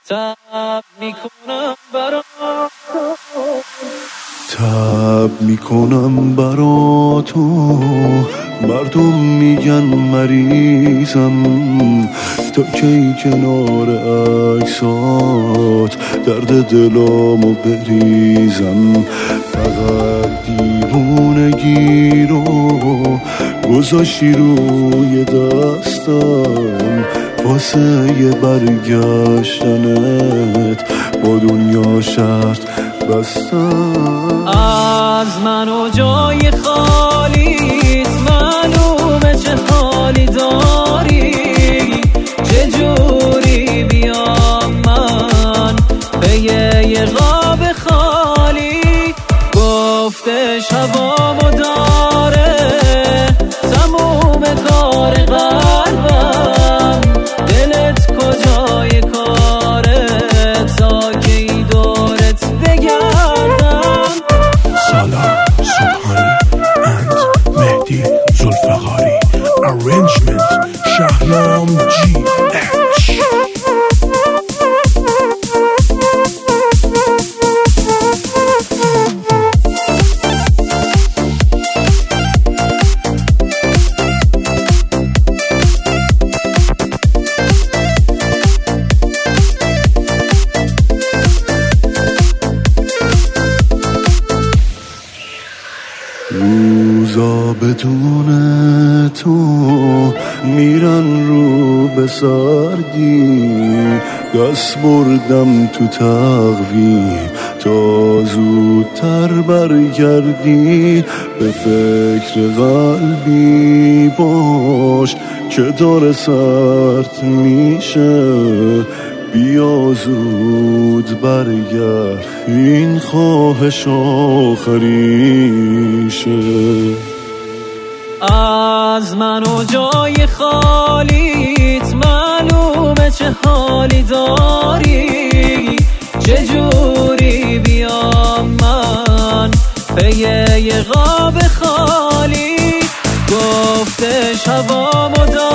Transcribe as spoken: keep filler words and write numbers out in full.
تب میکنم برا تب میکنم برا تو، مردم میگن مریضم، تا کی کنار عکسات درد دلامو بریزم. فقط دیوونگی رو گذاشتی روی دستم، واسه یه برگشتنت با دنیا شرط بستم. از من و جای خالیت معلومه چه حالی داری، چه جوری بیام من به یه غاب خالی. گفتش هوامو داره تموم کار قلبم، دلت کجای کارت تا کی دورت بگردم. سالار سبحانی and مهدی ذوالفقاری. Arrangement شهرام جی اچ. روزا بدون تو میرن رو به سردی، دست بردم تو تقویم تا زودتر برگردی. به فکر قلبی باش که داره سرد میشه، بیا زود برگرد این خواهش آخریشه. از من و جای خالیت معلومه چه حالی داری، چه جوری بیام من به یه غاب خالی. گفتش هوامو داری